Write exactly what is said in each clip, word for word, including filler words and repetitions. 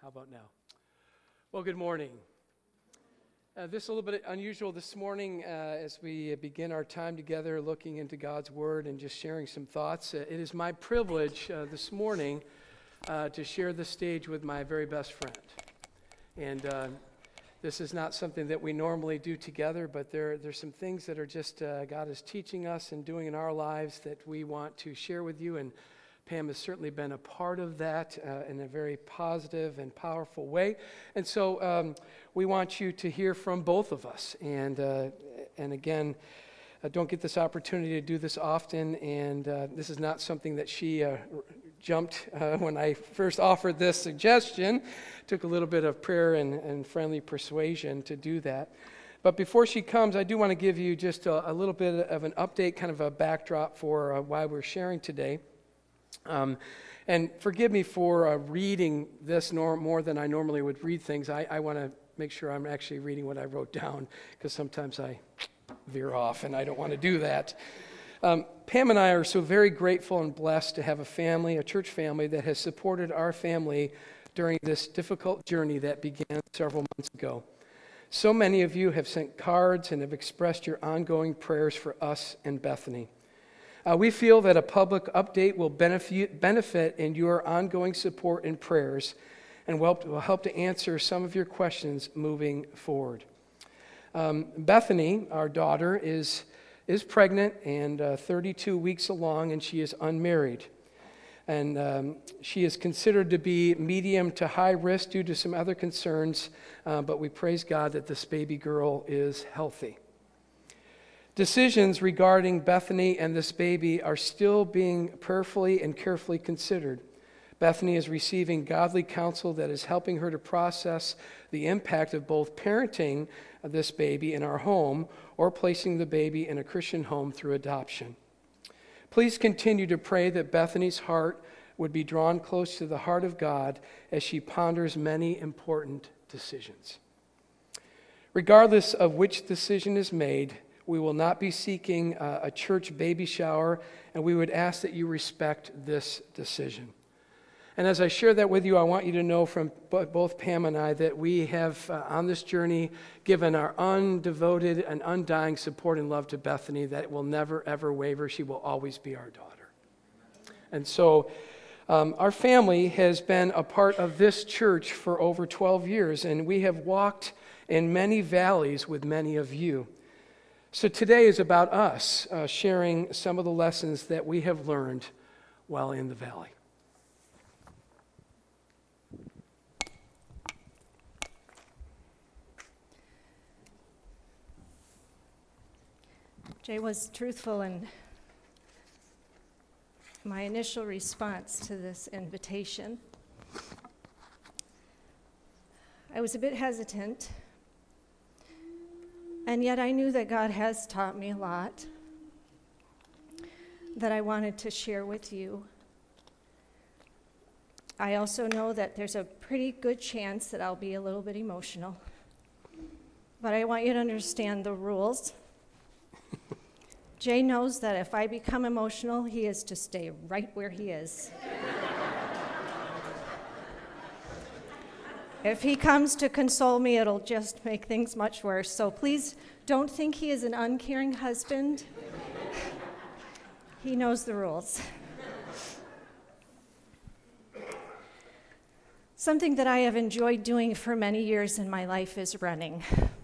How about now? Well, good morning. Uh, this is a little bit unusual this morning uh, as we begin our time together looking into God's Word and just sharing some thoughts. Uh, it is my privilege uh, this morning uh, to share the stage with my very best friend. And uh, this is not something that we normally do together, but there there's some things that are just uh, God is teaching us and doing in our lives that we want to share with you. And Pam has certainly been a part of that uh, in a very positive and powerful way. And so um, we want you to hear from both of us. And uh, and again, I don't get this opportunity to do this often, and uh, this is not something that she uh, jumped uh, when I first offered this suggestion. Took a little bit of prayer and, and friendly persuasion to do that. But before she comes, I do want to give you just a, a little bit of an update, kind of a backdrop for uh, why we're sharing today. Um, and forgive me for uh, reading this nor- more than I normally would read things. I, I want to make sure I'm actually reading what I wrote down, because sometimes I veer off and I don't want to do that. Um, Pam and I are so very grateful and blessed to have a family, a church family, that has supported our family during this difficult journey that began several months ago. So many of you have sent cards and have expressed your ongoing prayers for us and Bethany. Uh, we feel that a public update will benefit, benefit in your ongoing support and prayers, and will, will help to answer some of your questions moving forward. Um, Bethany, our daughter, is, is pregnant and uh, thirty-two weeks along, and she is unmarried. And um, she is considered to be medium to high risk due to some other concerns, uh, but we praise God that this baby girl is healthy. Decisions regarding Bethany and this baby are still being prayerfully and carefully considered. Bethany is receiving godly counsel that is helping her to process the impact of both parenting this baby in our home or placing the baby in a Christian home through adoption. Please continue to pray that Bethany's heart would be drawn close to the heart of God as she ponders many important decisions. Regardless of which decision is made, we will not be seeking uh, a church baby shower, and we would ask that you respect this decision. And as I share that with you, I want you to know from both Pam and I that we have, uh, on this journey, given our undevoted and undying support and love to Bethany, that it will never, ever waver. She will always be our daughter. And so um, our family has been a part of this church for over twelve years, and we have walked in many valleys with many of you. So today is about us uh, sharing some of the lessons that we have learned while in the valley. Jay was truthful in my initial response to this invitation. I was a bit hesitant. And yet I knew that God has taught me a lot that I wanted to share with you. I also know that there's a pretty good chance that I'll be a little bit emotional. But I want you to understand the rules. Jay knows that if I become emotional, he is to stay right where he is. If he comes to console me, it'll just make things much worse. So please don't think he is an uncaring husband. He knows the rules. Something that I have enjoyed doing for many years in my life is running.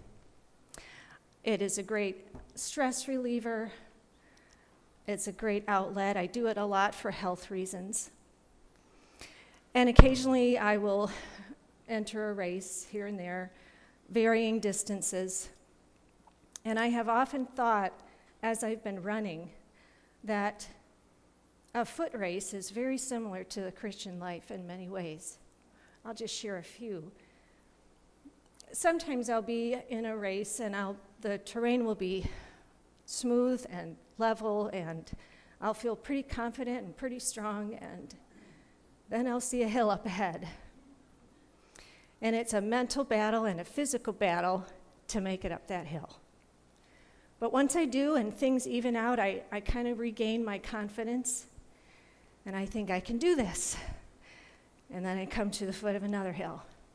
It is a great stress reliever. It's a great outlet. I do it a lot for health reasons. And occasionally I will enter a race here and there, varying distances. And I have often thought, as I've been running, that a foot race is very similar to the Christian life in many ways. I'll just share a few. Sometimes I'll be in a race and I'll, the terrain will be smooth and level, and I'll feel pretty confident and pretty strong, and then I'll see a hill up ahead. And it's a mental battle and a physical battle to make it up that hill. But once I do and things even out, I, I kind of regain my confidence, and I think I can do this. And then I come to the foot of another hill,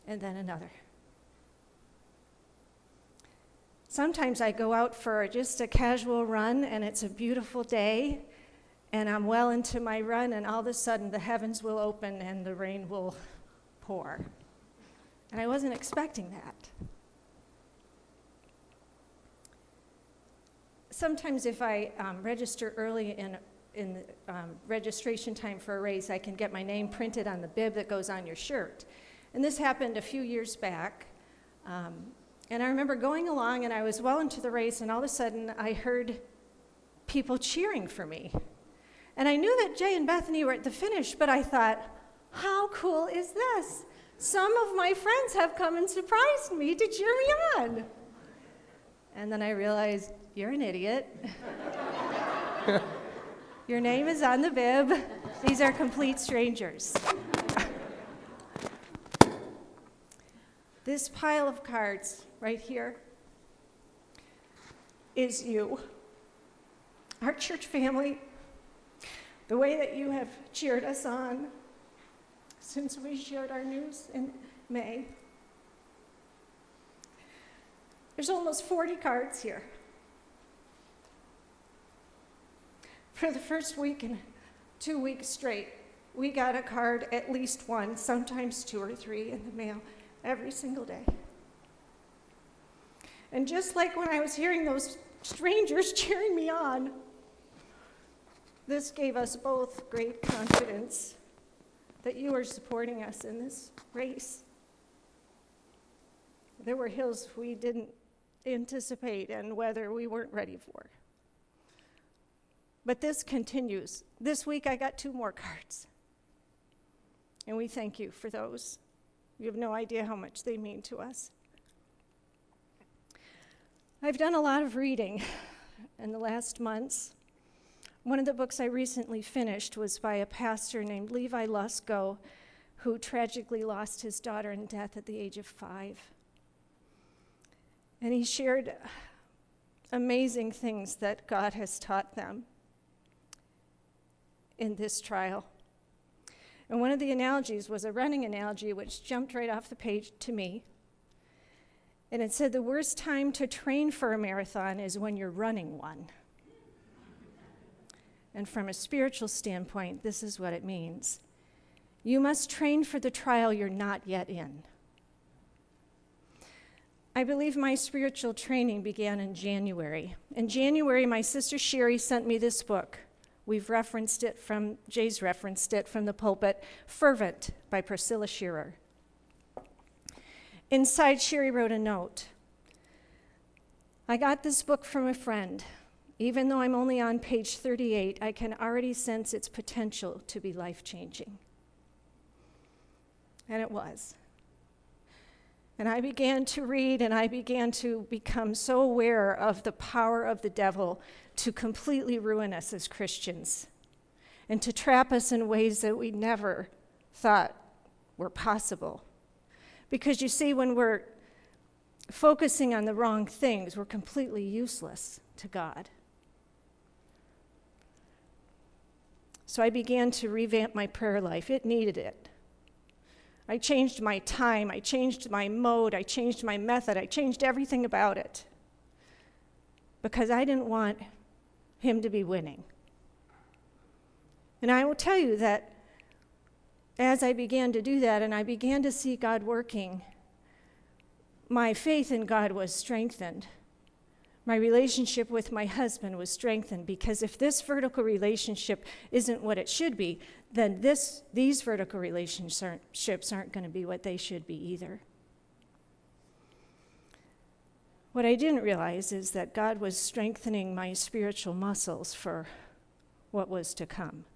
and then another. Sometimes I go out for just a casual run, and it's a beautiful day, and I'm well into my run, and all of a sudden the heavens will open and the rain will pour. And I wasn't expecting that. Sometimes if I um, register early in, in the um, registration time for a race, I can get my name printed on the bib that goes on your shirt. And this happened a few years back. Um, and I remember going along, and I was well into the race, and all of a sudden I heard people cheering for me. And I knew that Jay and Bethany were at the finish, but I thought, how cool is this? Some of my friends have come and surprised me to cheer me on. And then I realized, you're an idiot. Your name is on the bib. These are complete strangers. This pile of cards right here is you. Our church family, the way that you have cheered us on since we shared our news in May. There's almost forty cards here. For the first week and two weeks straight, we got a card, at least one, sometimes two or three in the mail every single day. And just like when I was hearing those strangers cheering me on, this gave us both great confidence that you are supporting us in this race. There were hills we didn't anticipate and weather we weren't ready for. But this continues. This week I got two more cards. And we thank you for those. You have no idea how much they mean to us. I've done a lot of reading in the last months. One of the books I recently finished was by a pastor named Levi Lusko, who tragically lost his daughter in death at the age of five. And he shared amazing things that God has taught them in this trial. And one of the analogies was a running analogy, which jumped right off the page to me. And it said, the worst time to train for a marathon is when you're running one. And from a spiritual standpoint, this is what it means. You must train for the trial you're not yet in. I believe my spiritual training began in January. In January, my sister Sherry sent me this book. We've referenced it from, Jay's referenced it from the pulpit, Fervent by Priscilla Shirer. Inside, Sherry wrote a note. I got this book from a friend. Even though I'm only on page thirty-eight, I can already sense its potential to be life-changing. And it was. And I began to read, and I began to become so aware of the power of the devil to completely ruin us as Christians and to trap us in ways that we never thought were possible. Because you see, when we're focusing on the wrong things, we're completely useless to God. So I began to revamp my prayer life. It needed it. I changed my time, I changed my mode, I changed my method, I changed everything about it. Because I didn't want him to be winning. And I will tell you that as I began to do that and I began to see God working, my faith in God was strengthened. My relationship with my husband was strengthened, because if this vertical relationship isn't what it should be, then this, these vertical relationships aren't going to be what they should be either. What I didn't realize is that God was strengthening my spiritual muscles for what was to come.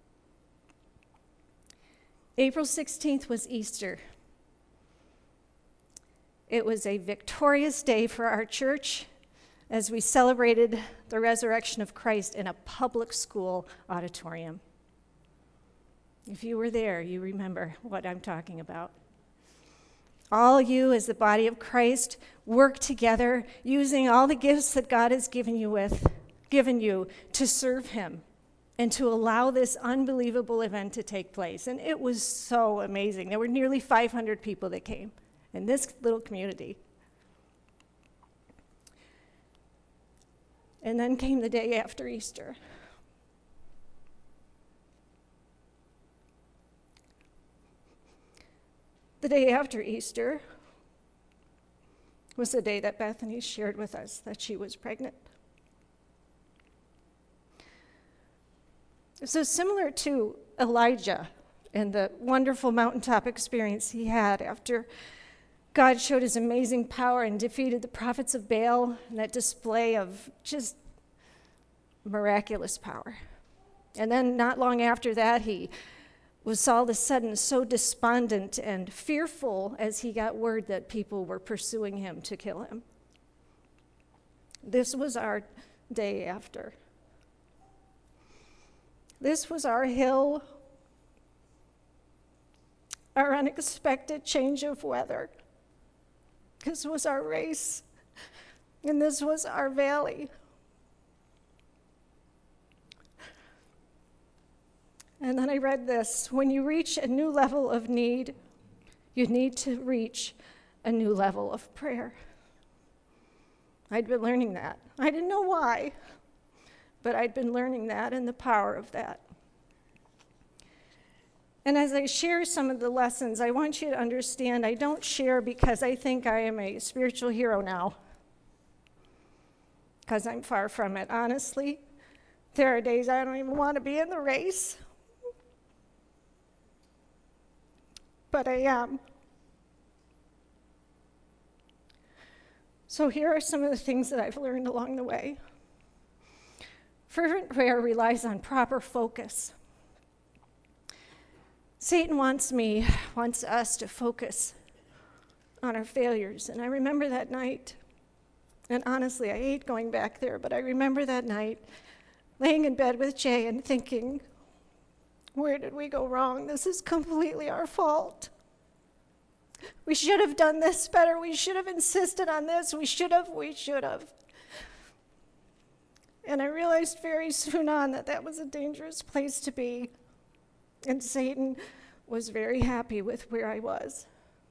April sixteenth was Easter. It was a victorious day for our church as we celebrated the resurrection of Christ in a public school auditorium. If you were there, you remember what I'm talking about. All you as the body of Christ work together using all the gifts that God has given you with, given you to serve him and to allow this unbelievable event to take place. And it was so amazing. There were nearly five hundred people that came. in this little community. And then came the day after Easter. The day after Easter was the day that Bethany shared with us that she was pregnant. So similar to Elijah and the wonderful mountaintop experience he had after God showed his amazing power and defeated the prophets of Baal, and that display of just miraculous power. And then not long after that, he was all of a sudden so despondent and fearful as he got word that people were pursuing him to kill him. This was our day after. This was our hill, our unexpected change of weather. This was our race, and this was our valley. And then I read this: when you reach a new level of need, you need to reach a new level of prayer. I'd been learning that. I didn't know why, but I'd been learning that and the power of that. And as I share some of the lessons, I want you to understand I don't share because I think I am a spiritual hero now, because I'm far from it. Honestly, there are days I don't even want to be in the race. But I am. So here are some of the things that I've learned along the way. Fervent prayer relies on proper focus. Satan wants me, wants us to focus on our failures. And I remember that night, and honestly, I hate going back there, but I remember that night laying in bed with Jay and thinking, where did we go wrong? This is completely our fault. We should have done this better. We should have insisted on this. We should have, we should have. And I realized very soon on that that was a dangerous place to be. And Satan was very happy with where I was.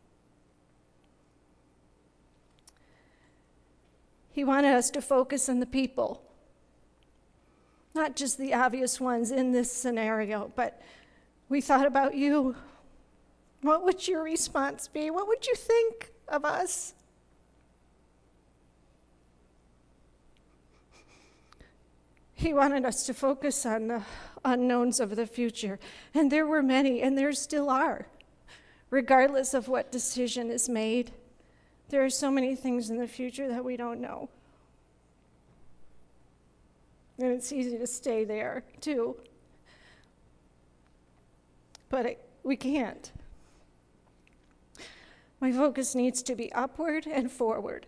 He wanted us to focus on the people. Not just the obvious ones in this scenario, but we thought about you. What would your response be? What would you think of us? He wanted us to focus on the unknowns of the future. And there were many, and there still are. Regardless of what decision is made, there are so many things in the future that we don't know. And it's easy to stay there, too. But it, we can't. My focus needs to be upward and forward.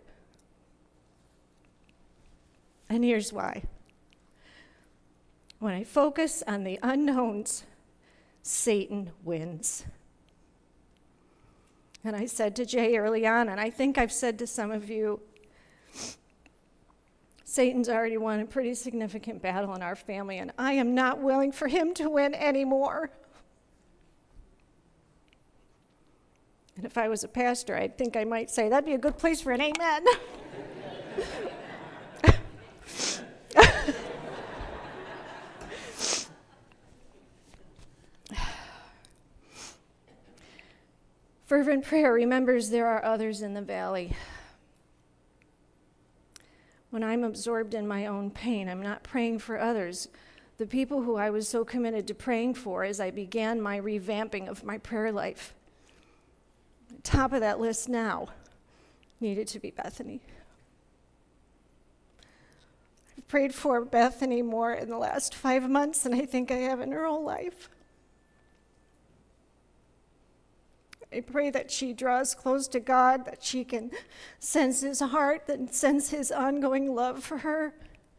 And here's why. When I focus on the unknowns, Satan wins. And I said to Jay early on, and I think I've said to some of you, Satan's already won a pretty significant battle in our family, and I am not willing for him to win anymore. And if I was a pastor, I think I might say, that'd be a good place for an amen. Fervent prayer remembers there are others in the valley. When I'm absorbed in my own pain, I'm not praying for others. The people who I was so committed to praying for as I began my revamping of my prayer life. Top of that list now needed to be Bethany. I've prayed for Bethany more in the last five months than I think I have in her whole life. I pray that she draws close to God, that she can sense his heart, that sense his ongoing love for her.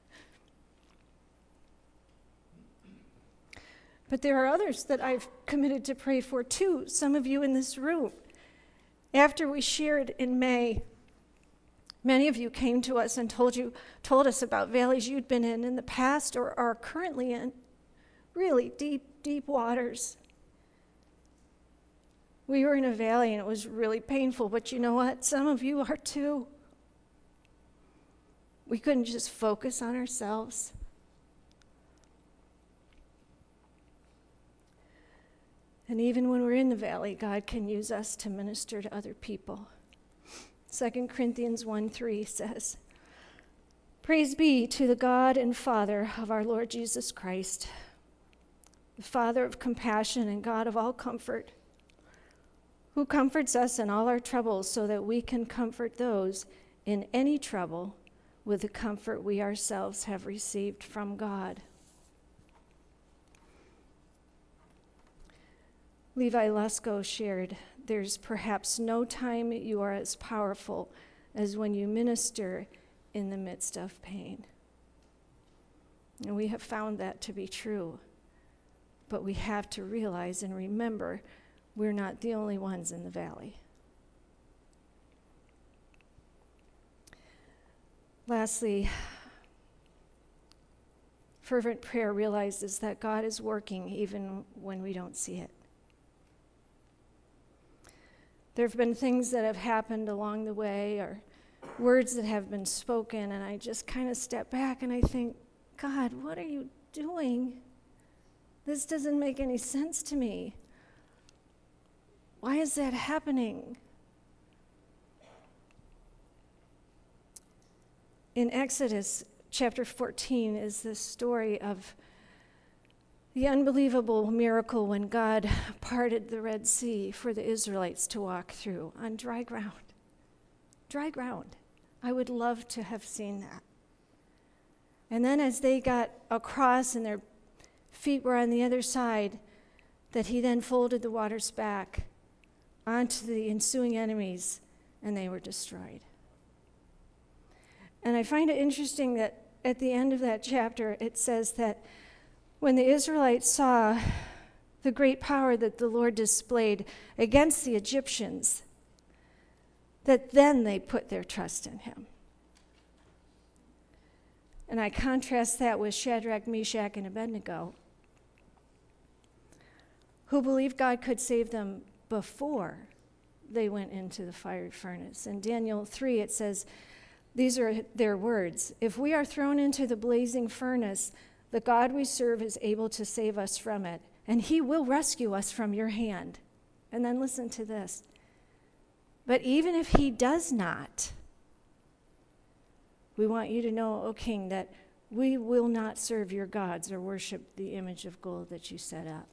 But there are others that I've committed to pray for too, some of you in this room. After we shared in May, many of you came to us and told you, told us about valleys you'd been in in the past or are currently in, really deep, deep waters. We were in a valley and it was really painful, but you know what? Some of you are too. We couldn't just focus on ourselves. And even when we're in the valley, God can use us to minister to other people. Second Corinthians one three says, "Praise be to the God and Father of our Lord Jesus Christ, the Father of compassion and God of all comfort, who comforts us in all our troubles so that we can comfort those in any trouble with the comfort we ourselves have received from God." Levi Lusko shared, "There's perhaps no time you are as powerful as when you minister in the midst of pain." And we have found that to be true. But we have to realize and remember we're not the only ones in the valley. Lastly, fervent prayer realizes that God is working even when we don't see it. There have been things that have happened along the way or words that have been spoken, and I just kind of step back and I think, God, what are you doing? This doesn't make any sense to me. Why is that happening? In Exodus chapter fourteen is this story of the unbelievable miracle when God parted the Red Sea for the Israelites to walk through on dry ground. Dry ground. I would love to have seen that. And then as they got across and their feet were on the other side, that he then folded the waters back onto the ensuing enemies, and they were destroyed. And I find it interesting that at the end of that chapter, it says that when the Israelites saw the great power that the Lord displayed against the Egyptians, that then they put their trust in him. And I contrast that with Shadrach, Meshach, and Abednego, who believed God could save them before they went into the fiery furnace. In Daniel three, it says, these are their words, "If we are thrown into the blazing furnace, the God we serve is able to save us from it, and he will rescue us from your hand." And then listen to this. "But even if he does not, we want you to know, O king, that we will not serve your gods or worship the image of gold that you set up."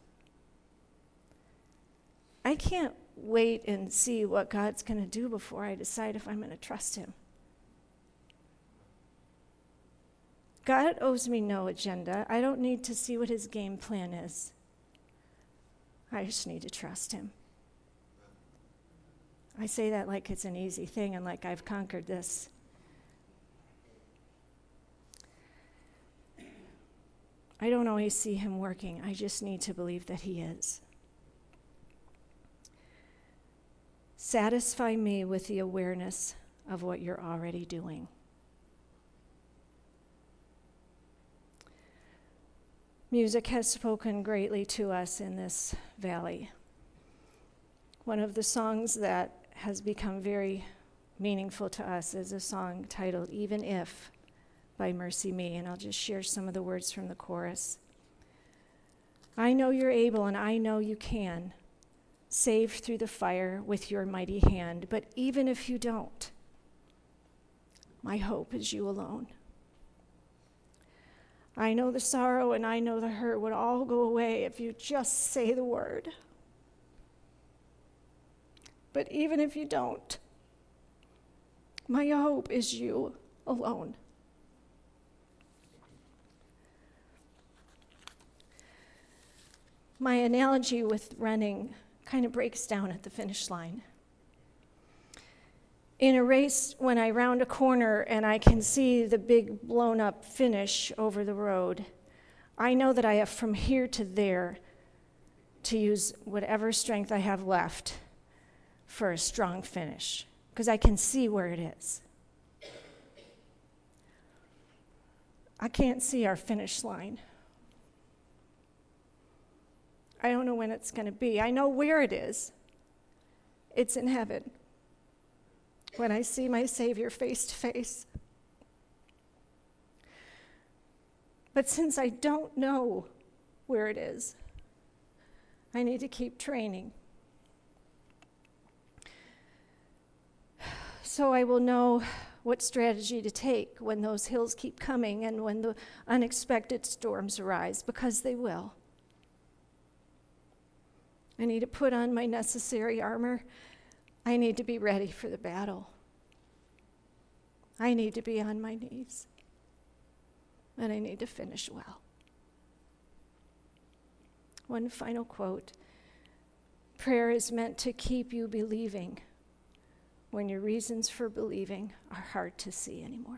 I can't wait and see what God's going to do before I decide if I'm going to trust him. God owes me no agenda. I don't need to see what his game plan is. I just need to trust him. I say that like it's an easy thing and like I've conquered this. I don't always see him working. I just need to believe that he is. Satisfy me with the awareness of what you're already doing. Music has spoken greatly to us in this valley. One of the songs that has become very meaningful to us is a song titled "Even If" by Mercy Me, and I'll just share some of the words from the chorus. "I know you're able and I know you can save through the fire with your mighty hand, but even if you don't, my hope is you alone. I know the sorrow and I know the hurt would all go away if you just say the word. But even if you don't, my hope is you alone." My analogy with running kind of breaks down at the finish line. In a race, when I round a corner and I can see the big blown up finish over the road, I know that I have from here to there to use whatever strength I have left for a strong finish, because I can see where it is. I can't see our finish line. I don't know when it's going to be. I know where it is, It's in heaven, when I see my Savior face to face. But since I don't know where it is, I need to keep training. So I will know what strategy to take when those hills keep coming and when the unexpected storms arise, because they will. I need to put on my necessary armor. I need to be ready for the battle. I need to be on my knees. And I need to finish well. One final quote. Prayer is meant to keep you believing when your reasons for believing are hard to see anymore.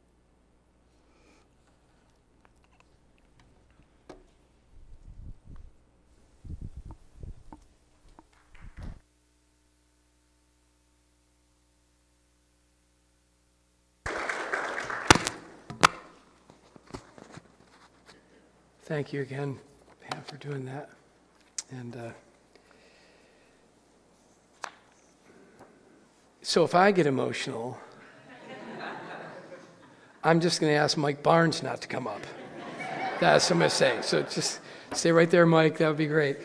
Thank you again, Pam, for doing that. And uh, so if I get emotional, I'm just going to ask Mike Barnes not to come up. That's what I'm going to say. So just stay right there, Mike. That would be great.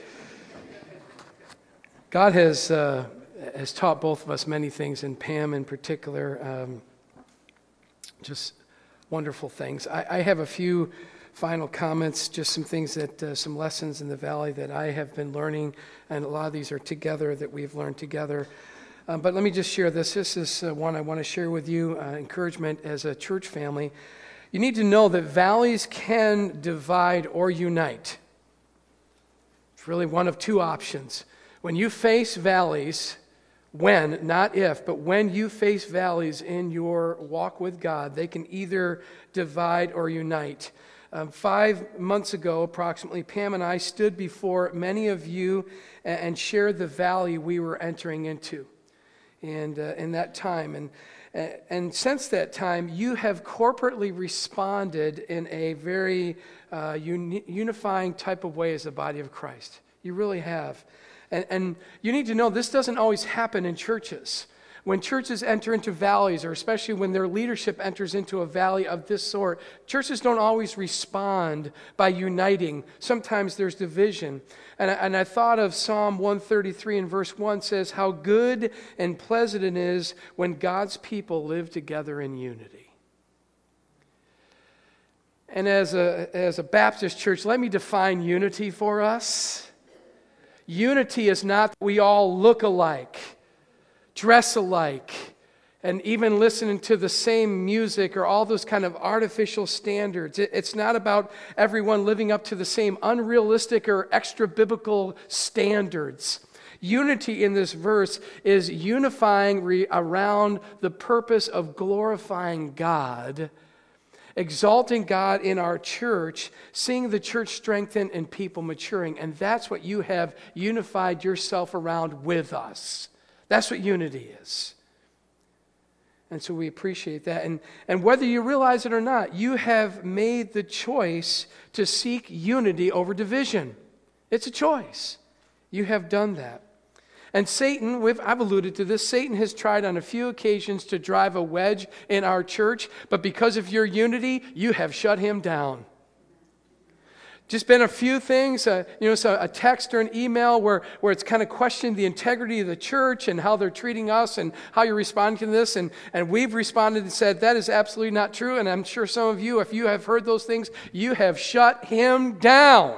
God has uh, has taught both of us many things, and Pam in particular, um, just wonderful things. I, I have a few final comments, just some things that, uh, some lessons in the valley that I have been learning, and a lot of these are together that we've learned together. Um, but let me just share this. This is uh, one I want to share with you, uh, encouragement as a church family. You need to know that valleys can divide or unite. It's really one of two options. When you face valleys, when, not if, but when you face valleys in your walk with God, they can either divide or unite. Um, five months ago, approximately, Pam and I stood before many of you and, and shared the valley we were entering into. And uh, in that time, and uh, and since that time, you have corporately responded in a very uh, uni- unifying type of way as the body of Christ. You really have. And, and you need to know this doesn't always happen in churches. When churches enter into valleys, or especially when their leadership enters into a valley of this sort, churches don't always respond by uniting. Sometimes there's division. And I, and I thought of Psalm one thirty-three and verse one says, how good and pleasant it is when God's people live together in unity. And as a, as a Baptist church, let me define unity for us. Unity is not that we all look alike, dress alike, and even listening to the same music or all those kind of artificial standards. It, it's not about everyone living up to the same unrealistic or extra-biblical standards. Unity in this verse is unifying re- around the purpose of glorifying God, exalting God in our church, seeing the church strengthen and people maturing. And that's what you have unified yourself around with us. That's what unity is. And so we appreciate that. And, and whether you realize it or not, you have made the choice to seek unity over division. It's a choice. You have done that. And Satan, we've, I've alluded to this, Satan has tried on a few occasions to drive a wedge in our church, but because of your unity, you have shut him down. Just been a few things, uh, you know, so a text or an email where, where it's kind of questioned the integrity of the church and how they're treating us and how you're responding to this. And, and we've responded and said, that is absolutely not true. And I'm sure some of you, if you have heard those things, you have shut him down.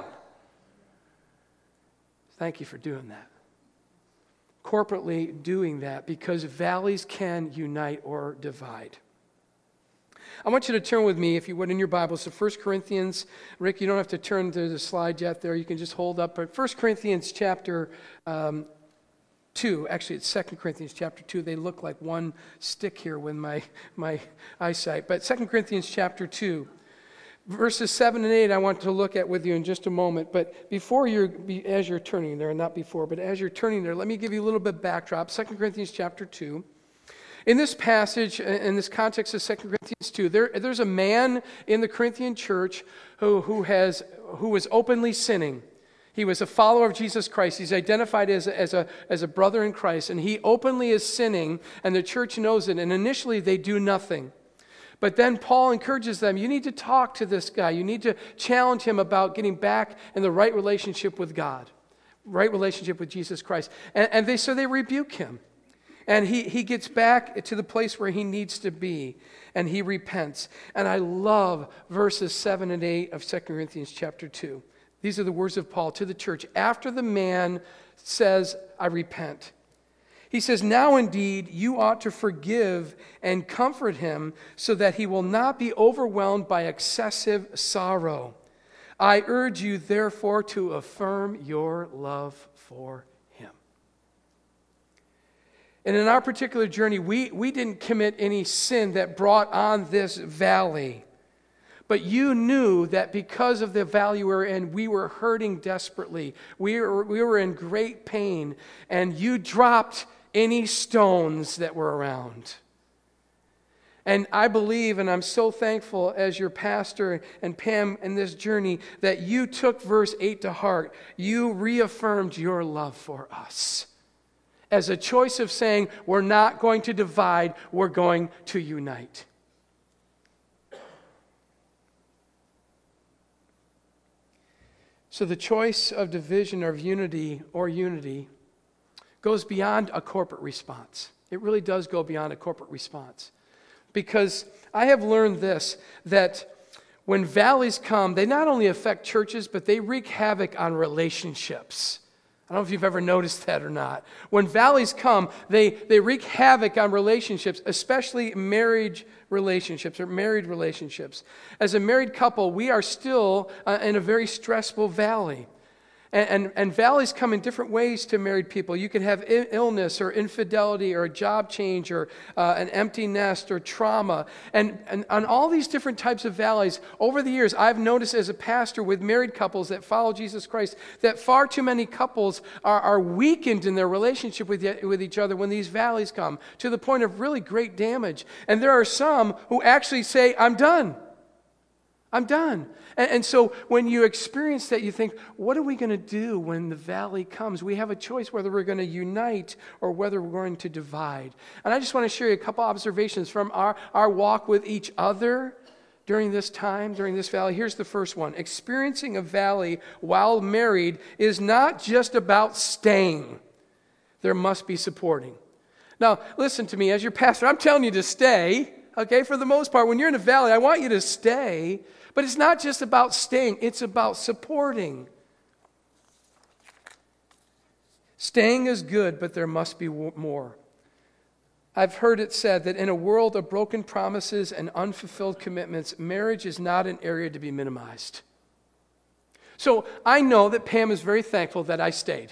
Thank you for doing that. Corporately doing that, because valleys can unite or divide. I want you to turn with me, if you would, in your Bibles to First Corinthians. Rick, you don't have to turn to the slide yet there. You can just hold up. But First Corinthians chapter um, two, actually it's Second Corinthians chapter two. They look like one stick here with my, my eyesight. But Second Corinthians chapter two, verses seven and eight I want to look at with you in just a moment. But before you're, as you're turning there, not before, but as you're turning there, let me give you a little bit of backdrop. Second Corinthians chapter two. In this passage, in this context of Second Corinthians two, there, there's a man in the Corinthian church who, who, has, who was openly sinning. He was a follower of Jesus Christ. He's identified as a, as a, as a brother in Christ, and he openly is sinning, and the church knows it, and initially they do nothing. But then Paul encourages them, you need to talk to this guy. You need to challenge him about getting back in the right relationship with God, right relationship with Jesus Christ. And, and they so they rebuke him. And he, he gets back to the place where he needs to be, and he repents. And I love verses seven and eight of Second Corinthians chapter two. These are the words of Paul to the church after the man says, I repent. He says, now indeed you ought to forgive and comfort him so that he will not be overwhelmed by excessive sorrow. I urge you therefore to affirm your love for him. And in our particular journey, we, we didn't commit any sin that brought on this valley. But you knew that because of the valley we were in, we were hurting desperately. We were, we were in great pain. And you dropped any stones that were around. And I believe, and I'm so thankful as your pastor and Pam in this journey, that you took verse eight to heart. You reaffirmed your love for us as a choice of saying, we're not going to divide, we're going to unite. So the choice of division or of unity or unity goes beyond a corporate response. It really does go beyond a corporate response. Because I have learned this, that when valleys come, they not only affect churches, but they wreak havoc on relationships. I don't know if you've ever noticed that or not. When valleys come, they, they wreak havoc on relationships, especially marriage relationships or married relationships. As a married couple, we are still uh, in a very stressful valley. And, and, and valleys come in different ways to married people. You can have I- illness or infidelity or a job change or uh, an empty nest or trauma. And, and on all these different types of valleys, over the years, I've noticed as a pastor with married couples that follow Jesus Christ that far too many couples are, are weakened in their relationship with, with each other when these valleys come, to the point of really great damage. And there are some who actually say, I'm done. I'm done. And, and so when you experience that, you think, what are we going to do when the valley comes? We have a choice whether we're going to unite or whether we're going to divide. And I just want to share you a couple observations from our, our walk with each other during this time, during this valley. Here's the first one. Experiencing a valley while married is not just about staying. There must be supporting. Now, listen to me. As your pastor, I'm telling you to stay. Okay, for the most part, when you're in a valley, I want you to stay. But it's not just about staying, it's about supporting. Staying is good, but there must be more. I've heard it said that in a world of broken promises and unfulfilled commitments, marriage is not an area to be minimized. So I know that Pam is very thankful that I stayed.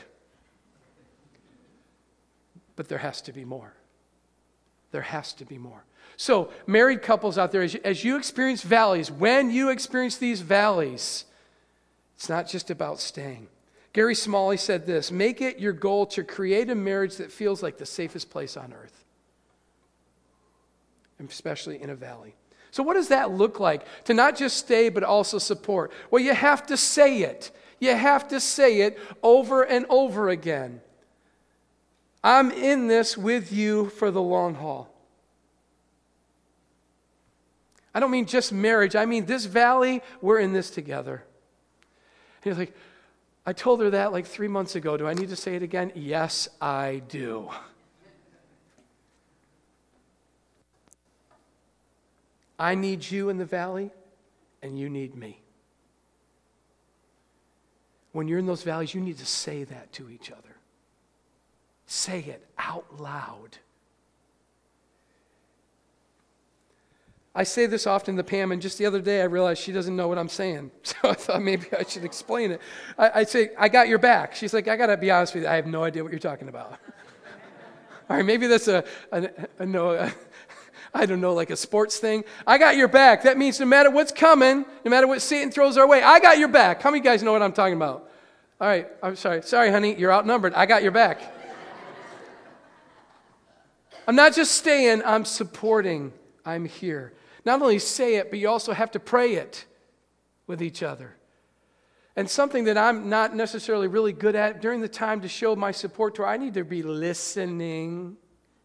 But there has to be more. There has to be more. So, married couples out there, as you, as you experience valleys, when you experience these valleys, it's not just about staying. Gary Smalley said this, make it your goal to create a marriage that feels like the safest place on earth, especially in a valley. So what does that look like? To not just stay, but also support. Well, you have to say it. You have to say it over and over again. I'm in this with you for the long haul. I don't mean just marriage. I mean this valley, we're in this together. And you're like, I told her that like three months ago. Do I need to say it again? Yes, I do. I need you in the valley, and you need me. When you're in those valleys, you need to say that to each other. Say it out loud. I say this often to Pam, and just the other day I realized she doesn't know what I'm saying. So I thought maybe I should explain it. I, I say, I got your back. She's like, I got to be honest with you, I have no idea what you're talking about. All right, maybe that's a, a, a no, a, I don't know, like a sports thing. I got your back. That means no matter what's coming, no matter what Satan throws our way, I got your back. How many of you guys know what I'm talking about? All right, I'm sorry. Sorry, honey, you're outnumbered. I got your back. I'm not just staying, I'm supporting. I'm here. Not only say it, but you also have to pray it with each other. And something that I'm not necessarily really good at during the time to show my support to her, I need to be listening.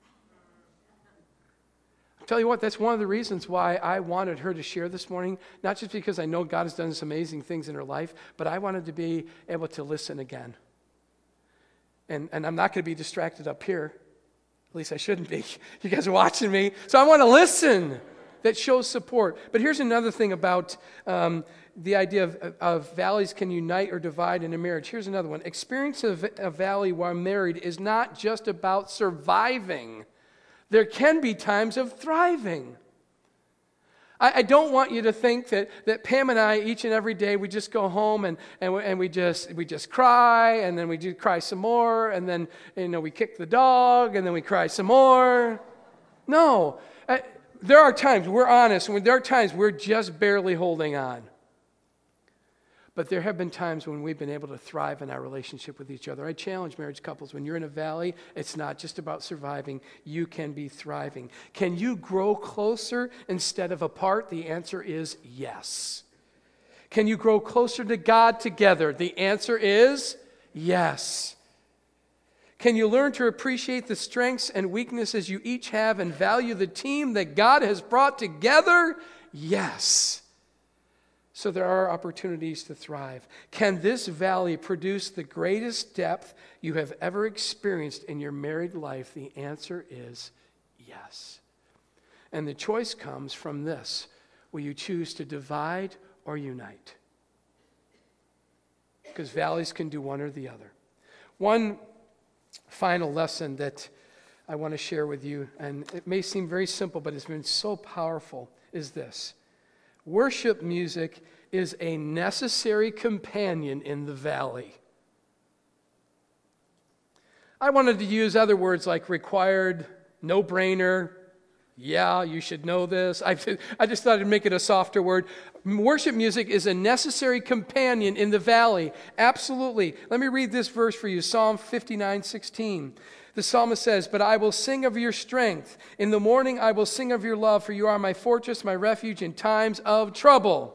I'll tell you what, that's one of the reasons why I wanted her to share this morning, not just because I know God has done some amazing things in her life, but I wanted to be able to listen again. And, and I'm not going to be distracted up here. At least I shouldn't be. You guys are watching me. So I want to listen. That shows support. But here's another thing about um, the idea of, of valleys can unite or divide in a marriage. Here's another one. Experience of a valley while married is not just about surviving. There can be times of thriving. I, I don't want you to think that, that Pam and I, each and every day, we just go home and, and, we, and we just we just cry, and then we do cry some more, and then you know we kick the dog, and then we cry some more. No. I, There are times, we're honest, there are times we're just barely holding on. But there have been times when we've been able to thrive in our relationship with each other. I challenge marriage couples, when you're in a valley, it's not just about surviving. You can be thriving. Can you grow closer instead of apart? The answer is yes. Can you grow closer to God together? The answer is yes. Can you learn to appreciate the strengths and weaknesses you each have and value the team that God has brought together? Yes. So there are opportunities to thrive. Can this valley produce the greatest depth you have ever experienced in your married life? The answer is yes. And the choice comes from this. Will you choose to divide or unite? Because valleys can do one or the other. One final lesson that I want to share with you, and it may seem very simple, but it's been so powerful, is this. Worship music is a necessary companion in the valley. I wanted to use other words like required, no-brainer, yeah, you should know this. I, I just thought I'd make it a softer word. Worship music is a necessary companion in the valley. Absolutely. Let me read this verse for you. Psalm fifty-nine sixteen. The psalmist says, "But I will sing of your strength. In the morning I will sing of your love, for you are my fortress, my refuge in times of trouble."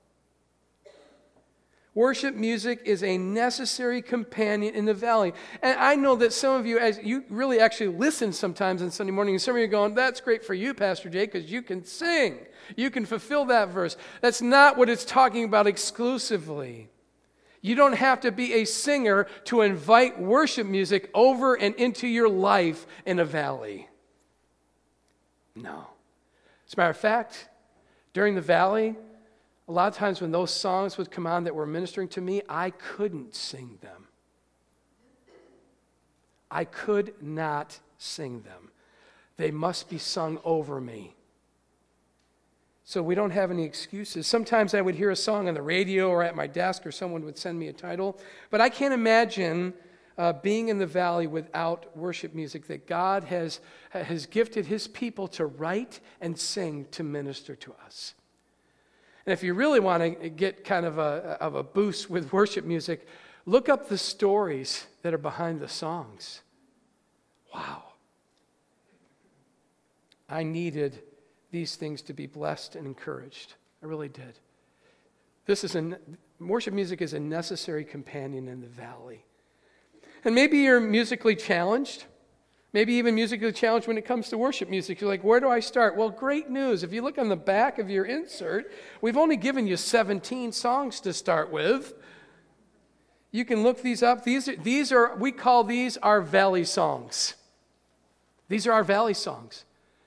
Worship music is a necessary companion in the valley. And I know that some of you, as you really actually listen sometimes on Sunday morning, and some of you are going, "That's great for you, Pastor Jay, because you can sing. You can fulfill that verse." That's not what it's talking about exclusively. You don't have to be a singer to invite worship music over and into your life in a valley. No. As a matter of fact, during the valley, a lot of times when those songs would come on that were ministering to me, I couldn't sing them. I could not sing them. They must be sung over me. So we don't have any excuses. Sometimes I would hear a song on the radio or at my desk, or someone would send me a title. But I can't imagine uh, being in the valley without worship music that God has, has gifted His people to write and sing to minister to us. And if you really want to get kind of a, of a boost with worship music, look up the stories that are behind the songs. Wow. I needed these things to be blessed and encouraged. I really did. This is a, worship music is a necessary companion in the valley. And maybe you're musically challenged. Maybe even musically challenged when it comes to worship music. You're like, where do I start? Well, great news. If you look on the back of your insert, we've only given you seventeen songs to start with. You can look these up. These are, these are we call these our valley songs. These are our valley songs.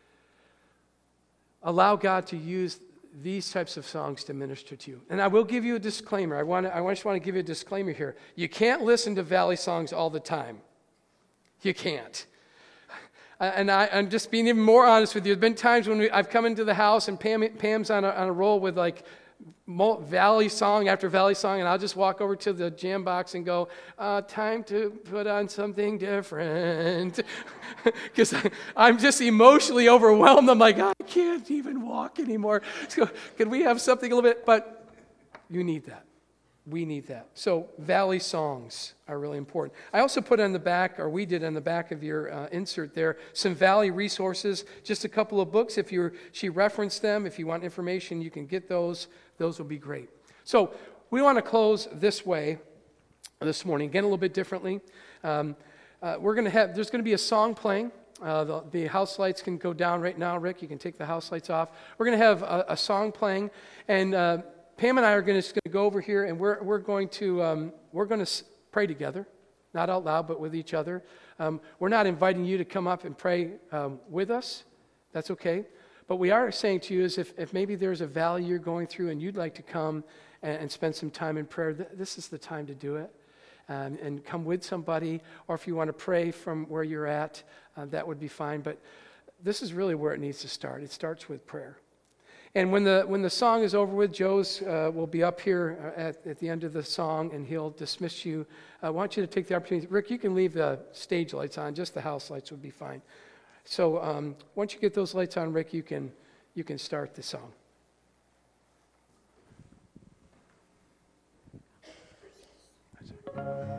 Allow God to use these types of songs to minister to you. And I will give you a disclaimer. I want to, I just want to give you a disclaimer here. You can't listen to valley songs all the time. You can't. And I, I'm just being even more honest with you. There's been times when we, I've come into the house and Pam, Pam's on a, on a roll with like valley song after valley song, and I'll just walk over to the jam box and go, uh, time to put on something different. Because I'm just emotionally overwhelmed. I'm like, I can't even walk anymore. So could we have something a little bit? But you need that. We need that. So valley songs are really important. I also put on the back, or we did on the back of your uh, insert there, some valley resources, just a couple of books. If you're, she referenced them, if you want information, you can get those. Those will be great. So we want to close this way this morning, again a little bit differently. Um, uh, we're going to have, there's going to be a song playing. Uh, the, the house lights can go down right now. Rick, you can take the house lights off. We're going to have a, a song playing, and uh, Pam and I are going to go over here, and we're we're going to um, we're going to pray together, not out loud, but with each other. Um, we're not inviting you to come up and pray um, with us. That's okay. But we are saying to you is if, if maybe there's a valley you're going through and you'd like to come and, and spend some time in prayer, th- this is the time to do it. Um, and come with somebody, or if you want to pray from where you're at, uh, that would be fine. But this is really where it needs to start. It starts with prayer. And when the when the song is over with, Joe's uh, will be up here at, at the end of the song, and he'll dismiss you. I want you to take the opportunity. Rick, you can leave the stage lights on. Just the house lights would be fine. So um, once you get those lights on, Rick, you can you can start the song. Thank you.